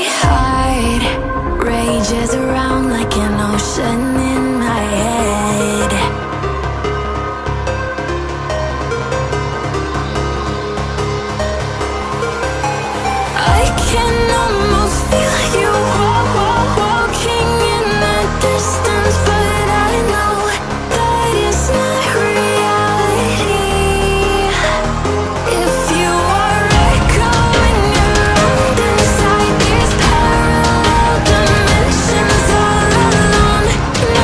heart rages around like an ocean in my head. I can almost feel you walking in the distance, but I know that it's not reality. If you are echoing around inside these parallel dimensions all alone,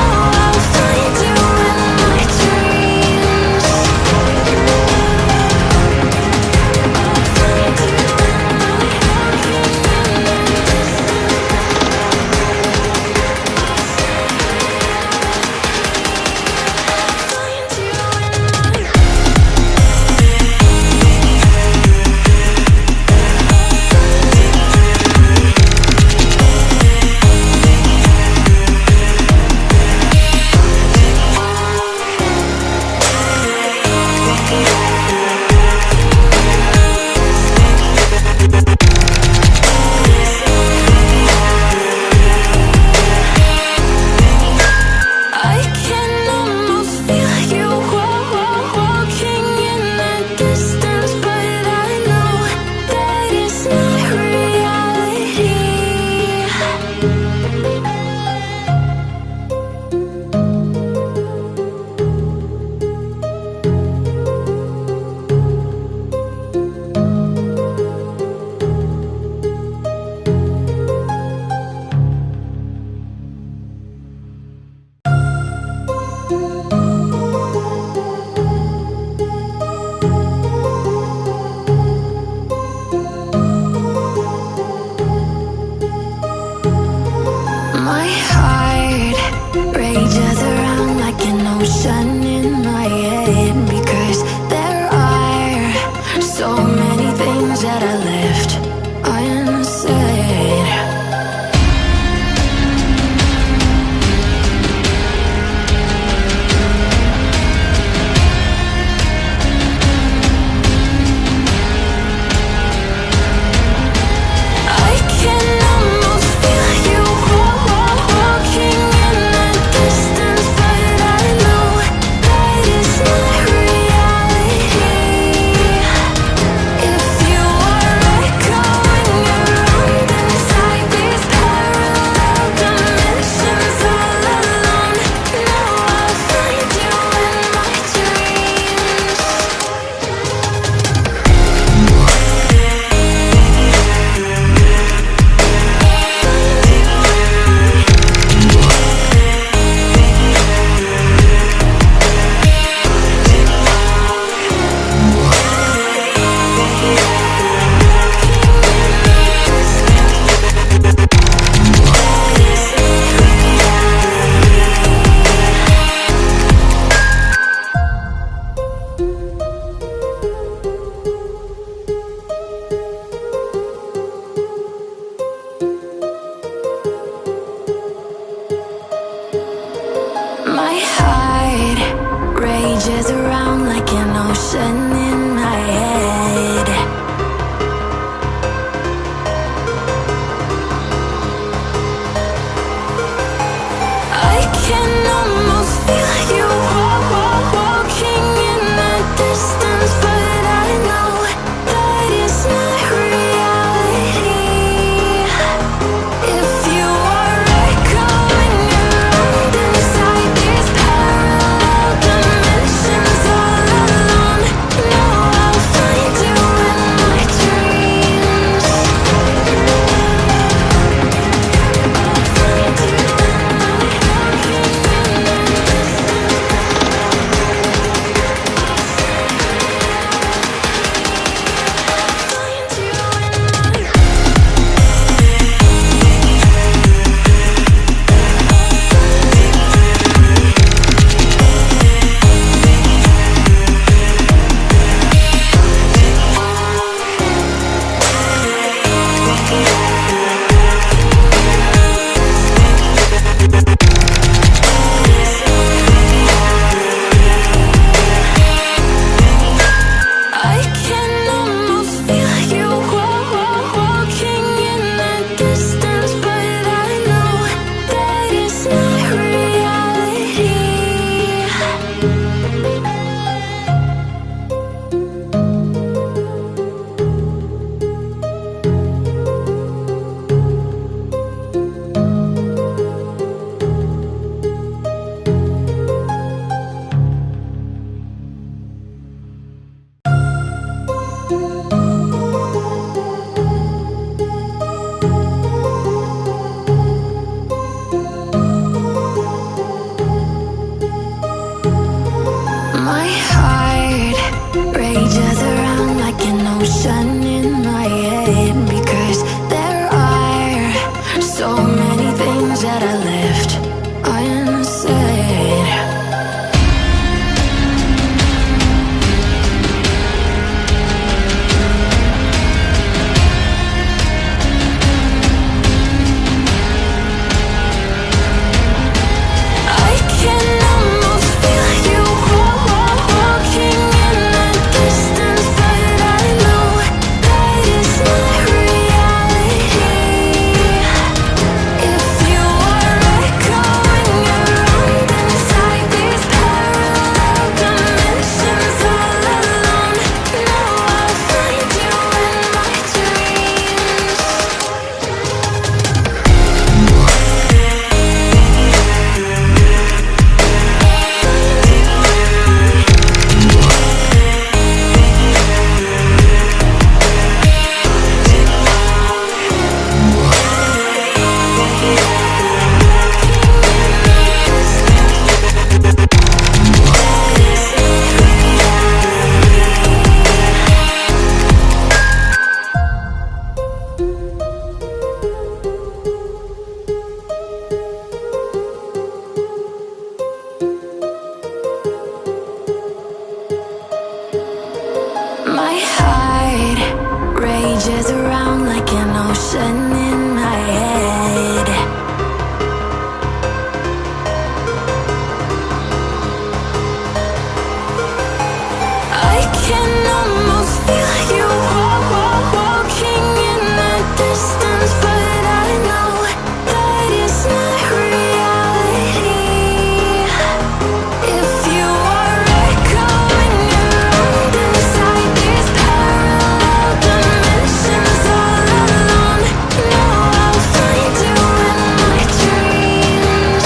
distance, but I know that it's not reality. If you are echoing around inside these parallel dimensions all alone, know I'll find you in my dreams.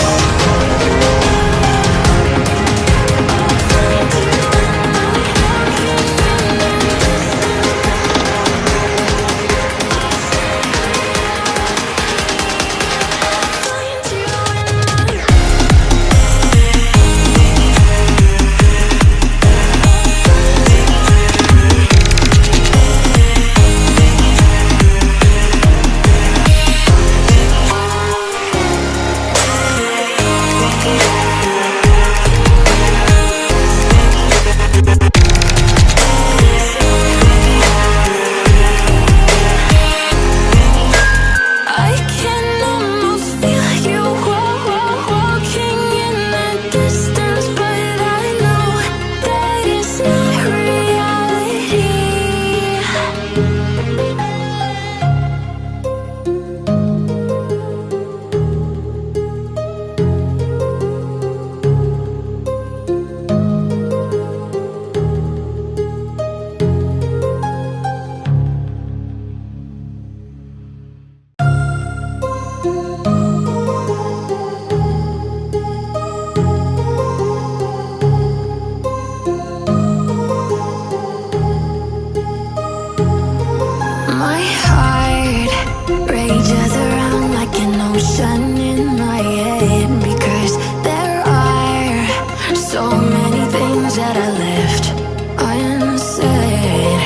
I can almost feel you walking in the distance, but I know that it's not reality. My heart rages around like an ocean in my head, because there are so many things that I left unsaid.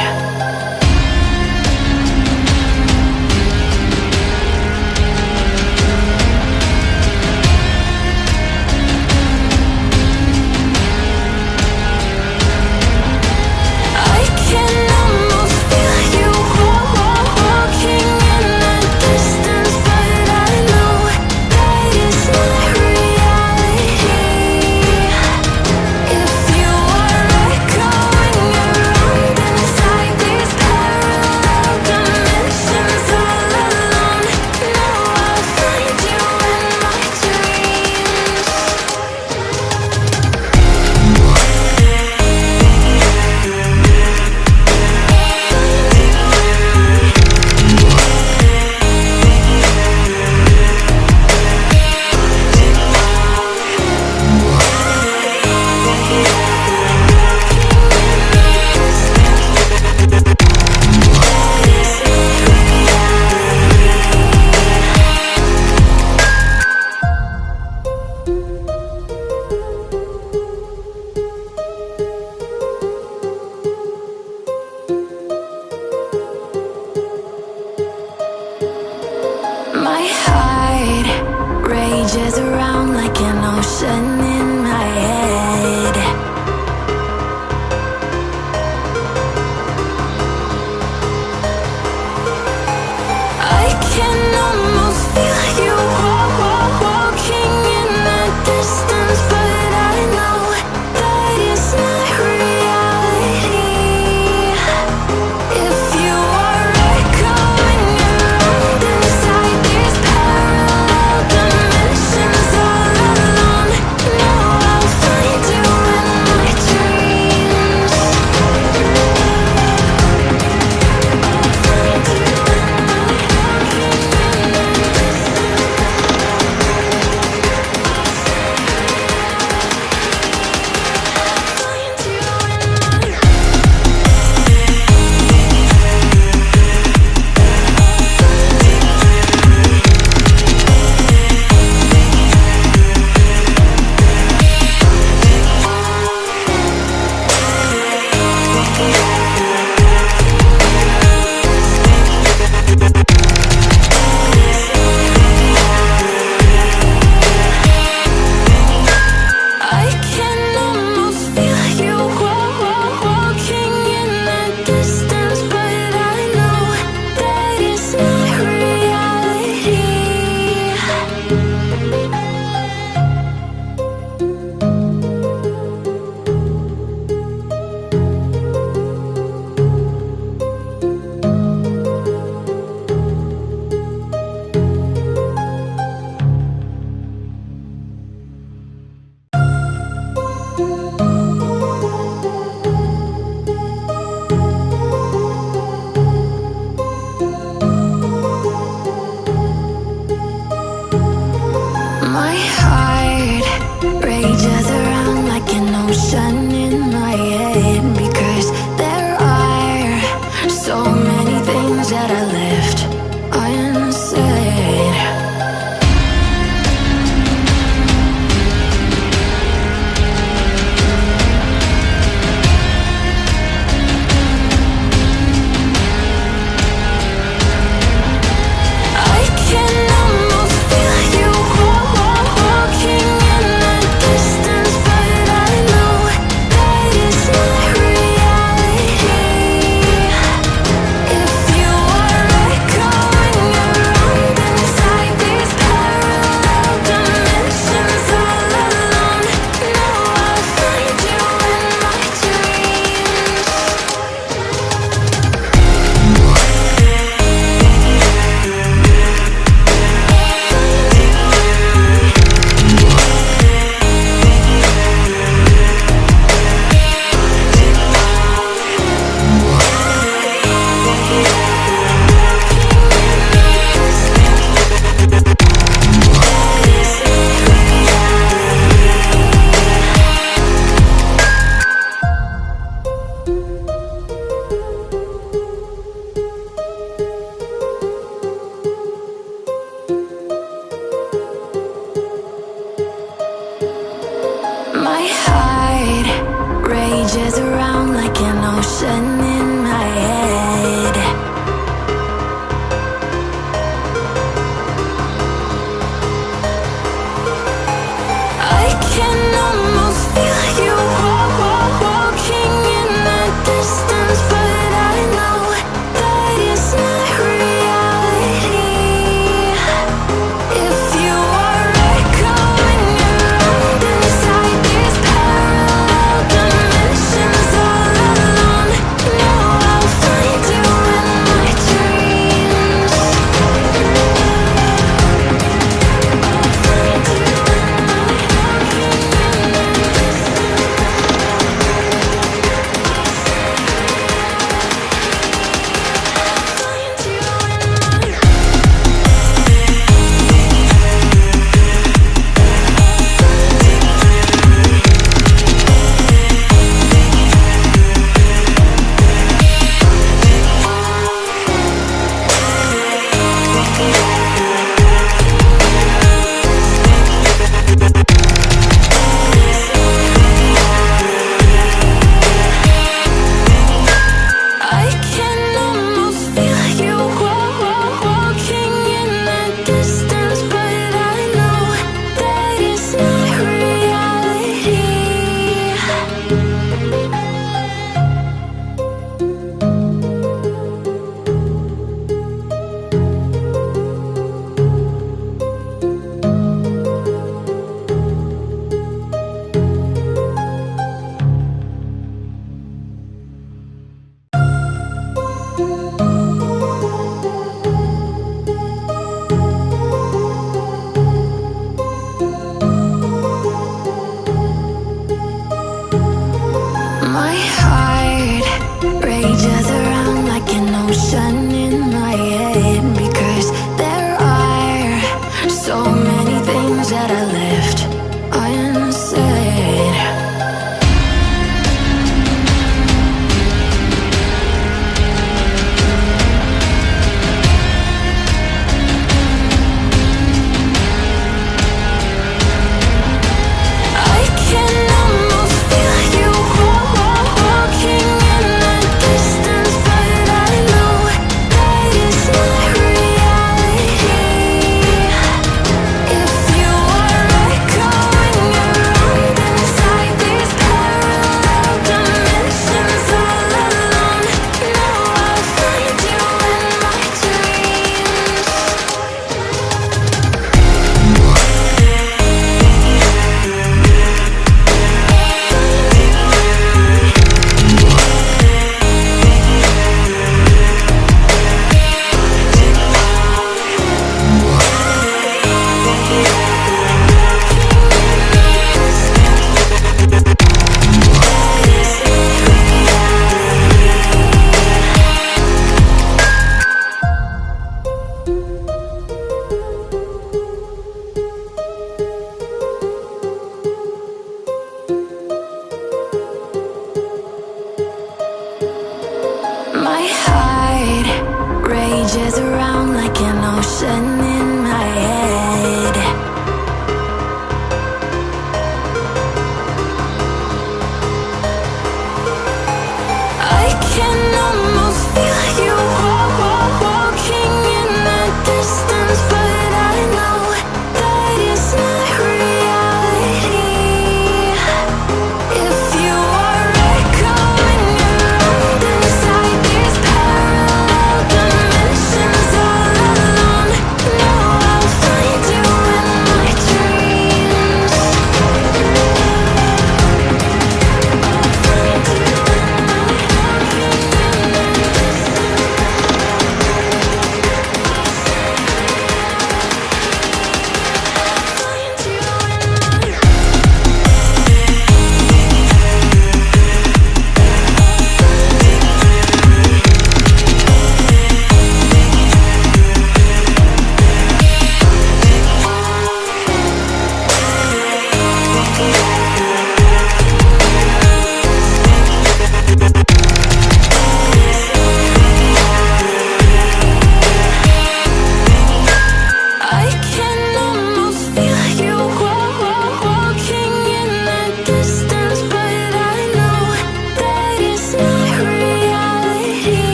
I can almost feel you walking in the distance, but I know that it's not reality. If you are echoing around inside these parallel dimensions all alone, know I'll find you in my dreams. My heart rages around like an ocean in my head. I can almost feel you walking in the distance, but I know that it's not reality. If you are echoing around inside these parallel dimensions all alone,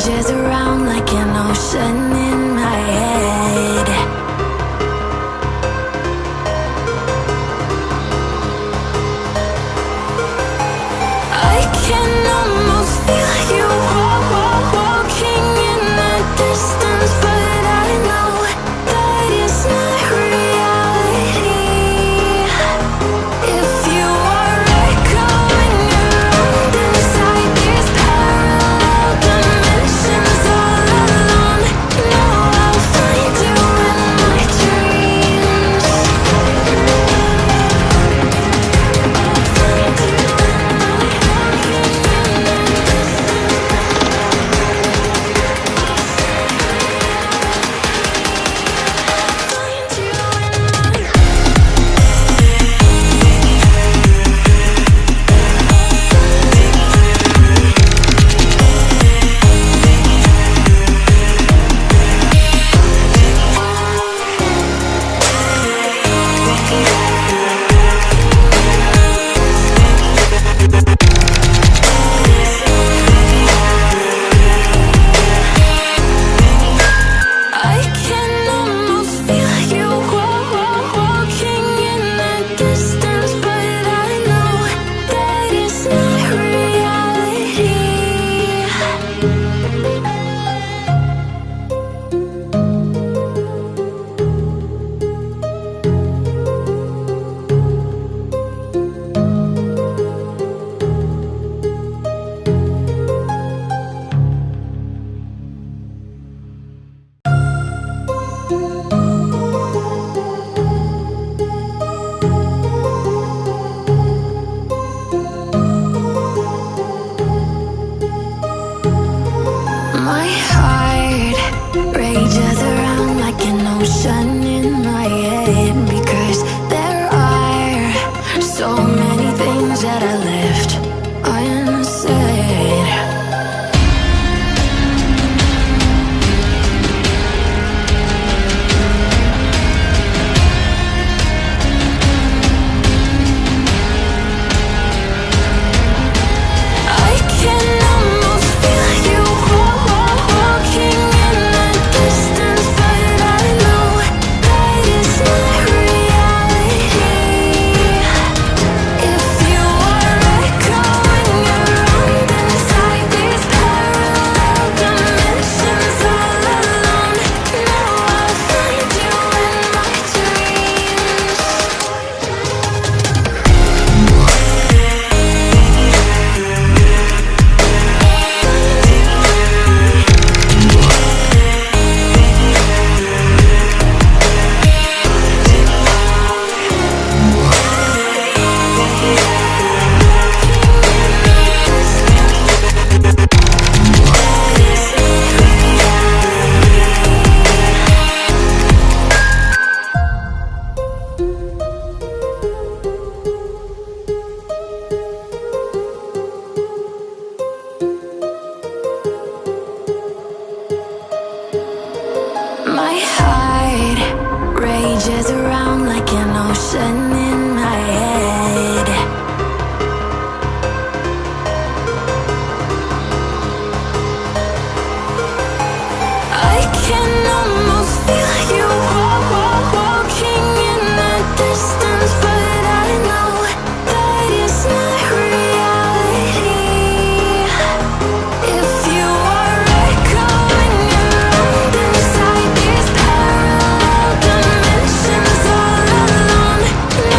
rages around like an ocean in my head. I can almost feel you walking in the distance, but I know that it's not reality. If you are echoing around inside these parallel dimensions all alone, know I'll find you in my dreams. I can almost feel you walking in the distance, but I know that it's not reality. My heart rages around like an ocean in my head, because there are so many things that I left unsaid. I can almost feel you walking in the distance, but I know that it's not reality. If you are echoing around inside these parallel dimensions all alone, know I'll find you in my dreams. My heart rages around like an ocean in my head. I can almost feel you walking in the distance, but I know that it's not reality. If you are echoing around inside these parallel dimensions all alone,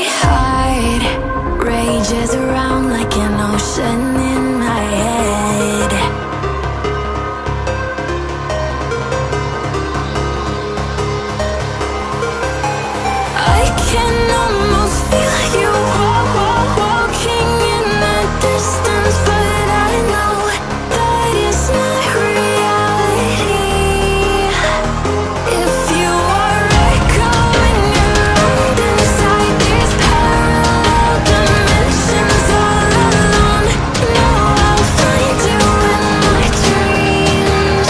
heart rages around like an ocean in my head. I can almost feel you walking in the distance, but I know that it's not reality. If you are echoing around inside these parallel dimensions all alone, know I'll find you in my dreams.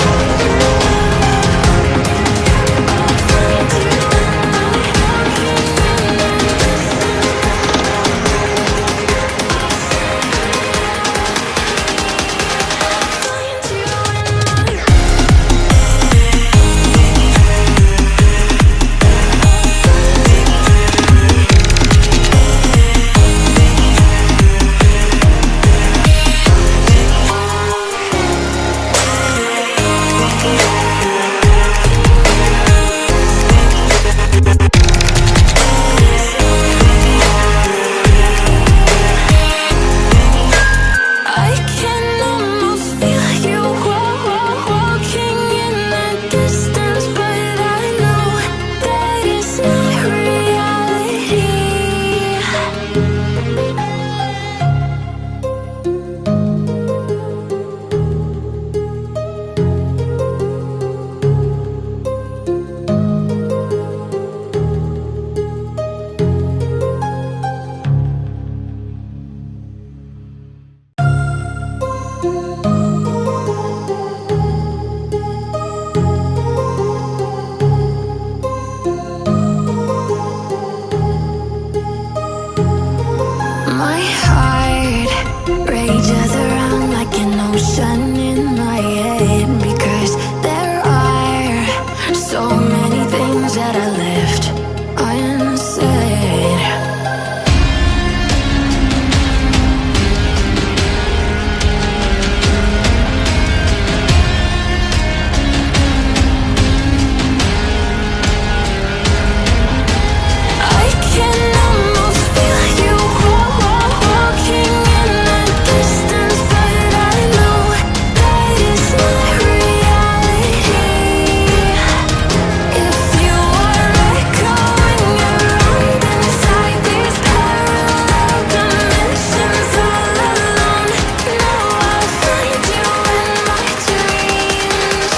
I can almost feel you walking in the distance, but I know that it's not reality. My heart rages around like an ocean in my head, because there are so many things that I left unsaid. I can almost feel you walking in the distance, but I know that it's not reality. If you are echoing around inside these parallel dimensions all alone, know I'll find you in my dreams.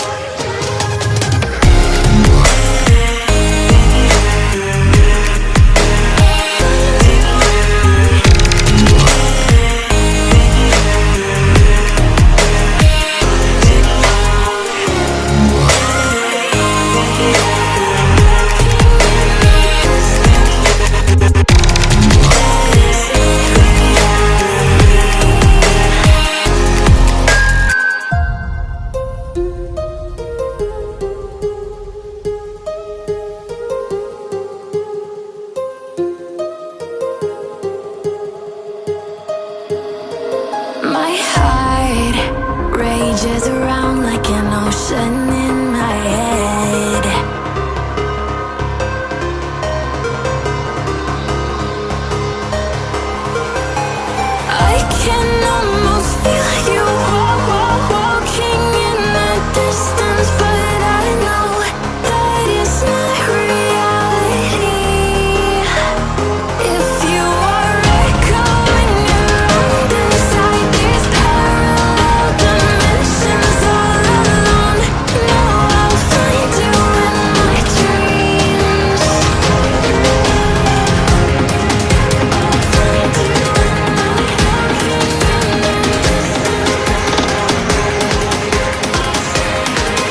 My heart rages around like an ocean in my head. I can almost feel you walking in the distance, but I know that it's not reality. If you are echoing around inside these parallel dimensions all alone, know I'll find you in my dreams. I'll find you in my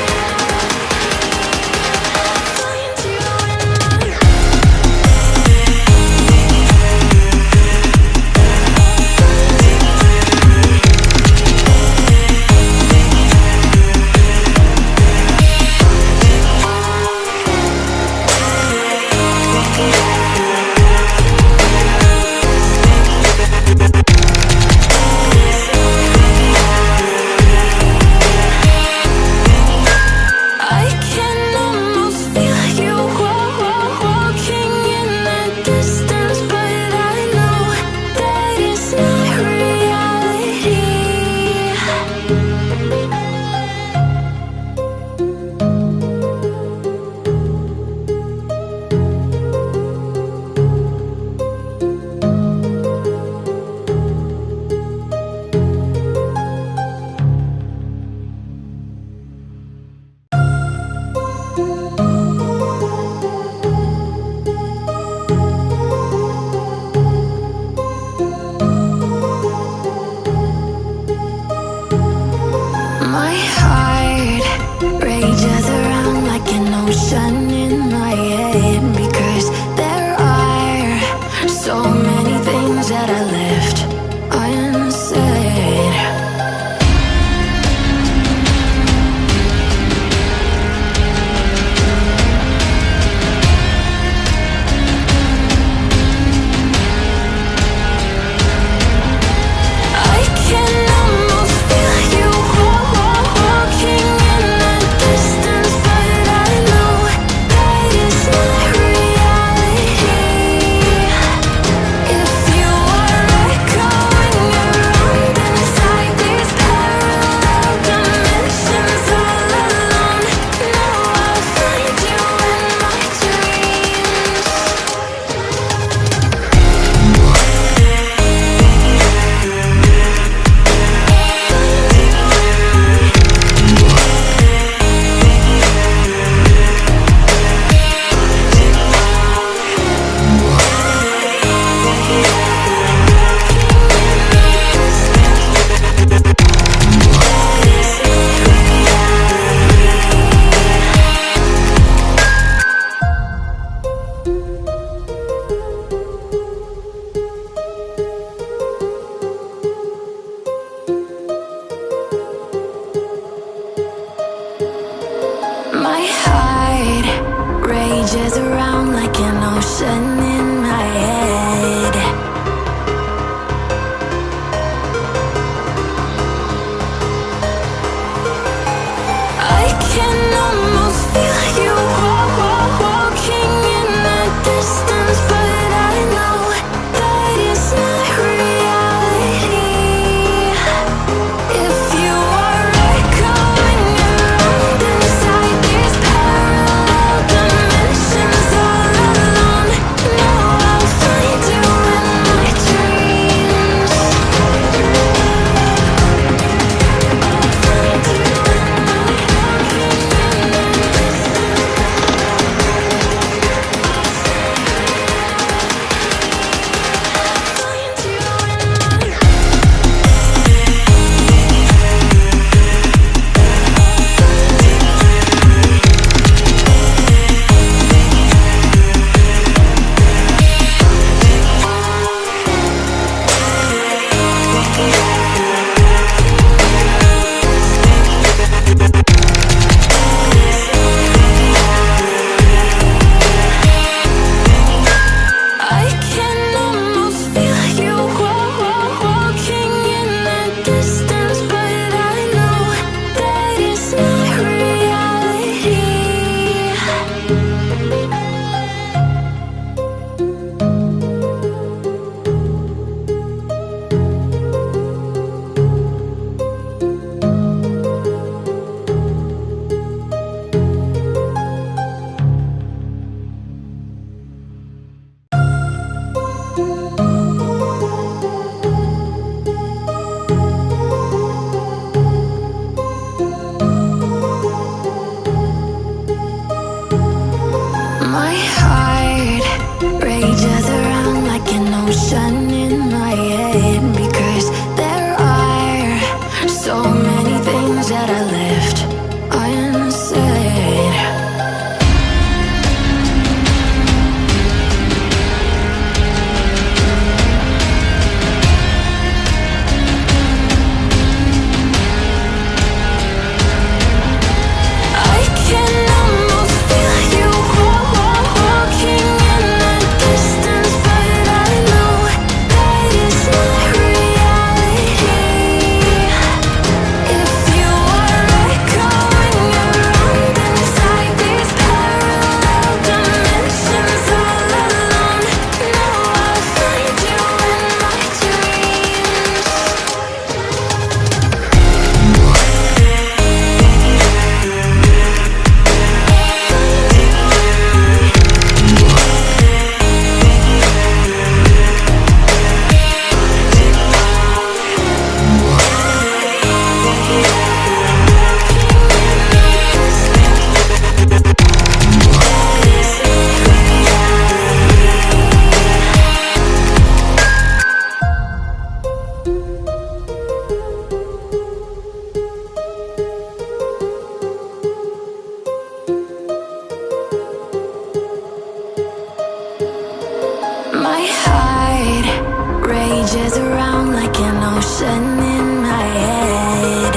My heart rages around like an ocean in my head.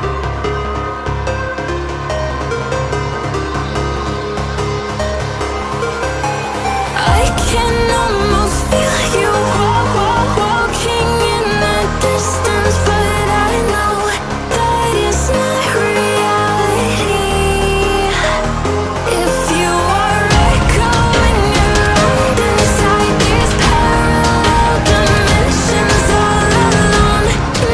I can almost feel you walking in the distance, but I know that it's not reality. If you are echoing around inside these parallel dimensions all alone,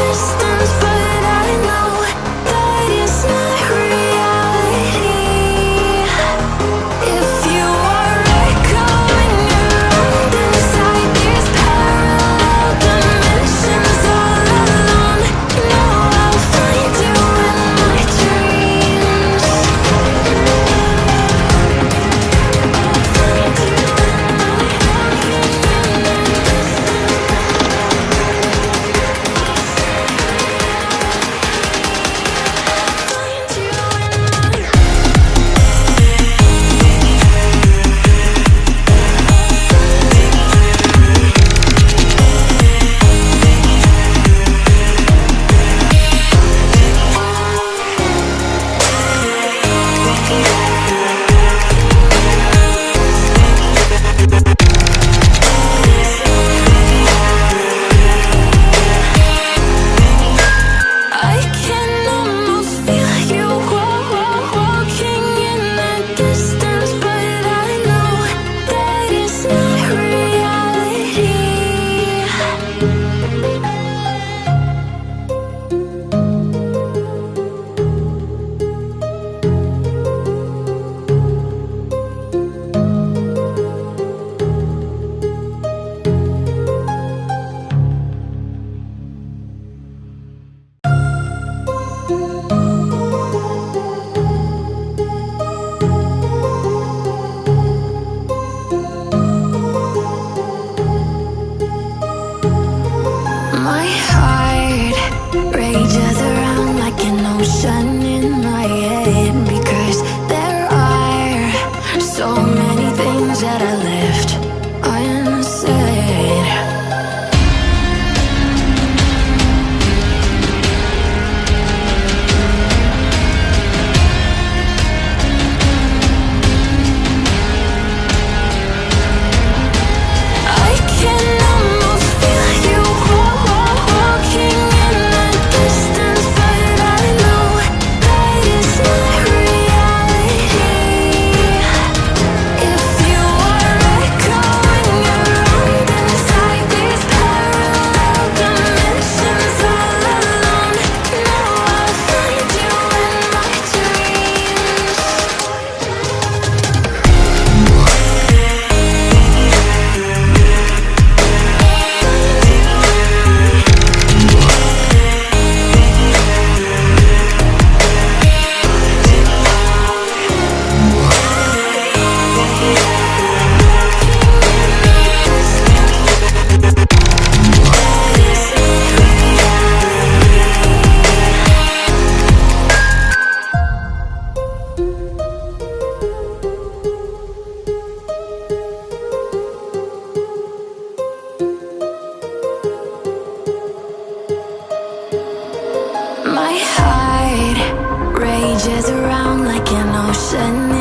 distance, but I know that it's not reality. If you are echoing around inside these parallel dimensions all alone, know I'll find you in my dreams. I can almost feel you walking in the distance, but I know that it's not reality. My heart rages around like an ocean in my head, because there are so many things that I left unsaid. I can almost feel you walking in the distance, but I know that it's not reality. If you are echoing around inside these parallel dimensions all alone, know I'll find you in my dreams. My heart rages around like an ocean